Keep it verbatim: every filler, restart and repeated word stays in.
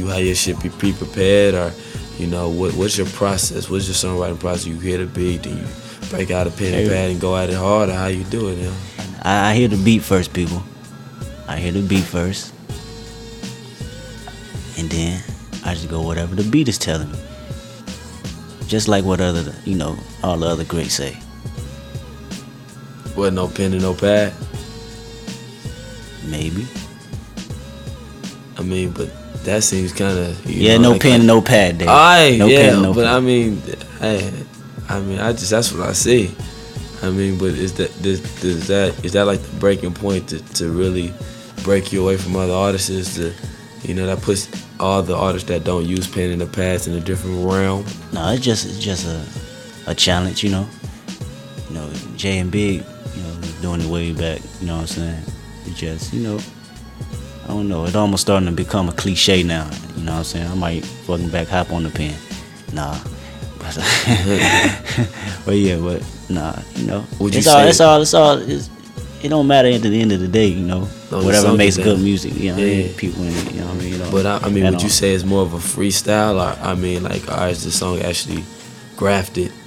you have your shit be pre-prepared, or you know what? What's your process? What's your songwriting process? You hear the beat, then you break out a pen and pad and go at it hard, or how you do it? You know? I, I hear the beat first, people. I hear the beat first, and then I just go whatever the beat is telling me. Just like what other, you know, all the other greats say. What, no pen and no pad? Maybe. I mean, but that seems kind of yeah, know, no like, pen and no pad there. Alright, no yeah, pen, no but pad. I mean, I, I mean, I just that's what I see. I mean, but is that does, does that is that like the breaking point to, to really break you away from other artists? Is to, you know, that puts all the artists that don't use pen and the pads in a different realm? No, it's just it's just a a challenge, you know. You know, Jay and Big, you know, was doing it way back. You know what I'm saying? It just, you know, I don't know. It's almost starting to become a cliche now. You know what I'm saying? I might fucking back hop on the pen. Nah. But, but yeah, but nah, you know. Would you it's all, say it's all, it's all, it's, it don't matter at the end of the day, you know. No, whatever makes then. good music, you know. Yeah. People, in it, you know what I mean. You know, But I, I mean, that would you don't- say it's more of a freestyle, or I mean, like, or is the song actually grafted